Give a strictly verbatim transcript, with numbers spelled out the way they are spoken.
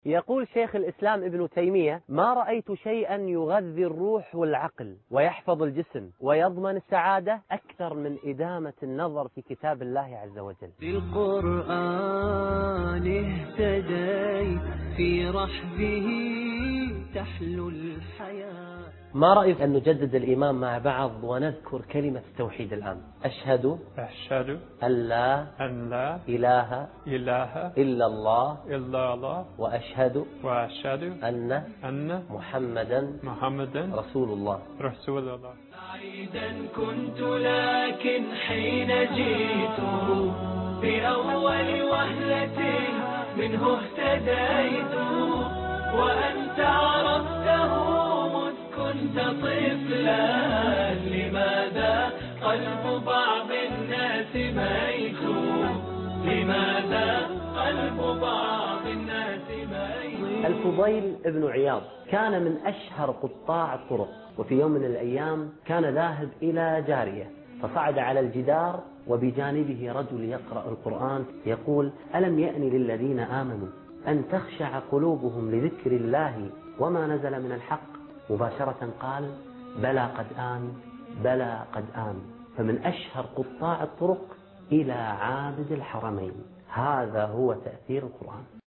يقول شيخ الإسلام ابن تيمية: ما رأيت شيئا يغذي الروح والعقل ويحفظ الجسم ويضمن السعادة أكثر من إدامة النظر في كتاب الله عز وجل. بالقرآن اهتديت في رحبه تحلو الحياة. ما رأيك أن نجدد الإيمان مع بعض ونذكر كلمة التوحيد الآن؟ أشهد أشهد أن لا أن لا إله إله إلا الله إلا الله وأشهد وأشهد أن أن محمدا محمدا رسول الله. رسول الله. سعيدا كنت لكن حين جئت بأول وهلة منه اهتديت، وأنت عرفته مذ كنت طفلا. لماذا قلب بعض الناس ميت؟ لماذا قلب بعض الناس ميت؟ الفضيل ابن عياض كان من أشهر قطاع الطرق، وفي يوم من الأيام كان ذاهب إلى جارية، فصعد على الجدار وبجانبه رجل يقرأ القرآن يقول: ألم يأن للذين آمنوا أن تخشع قلوبهم لذكر الله وما نزل من الحق؟ مباشرة قال: بلى قد آن، بلى قد آن. فمن أشهر قطاع الطرق إلى عابد الحرمين. هذا هو تأثير القرآن.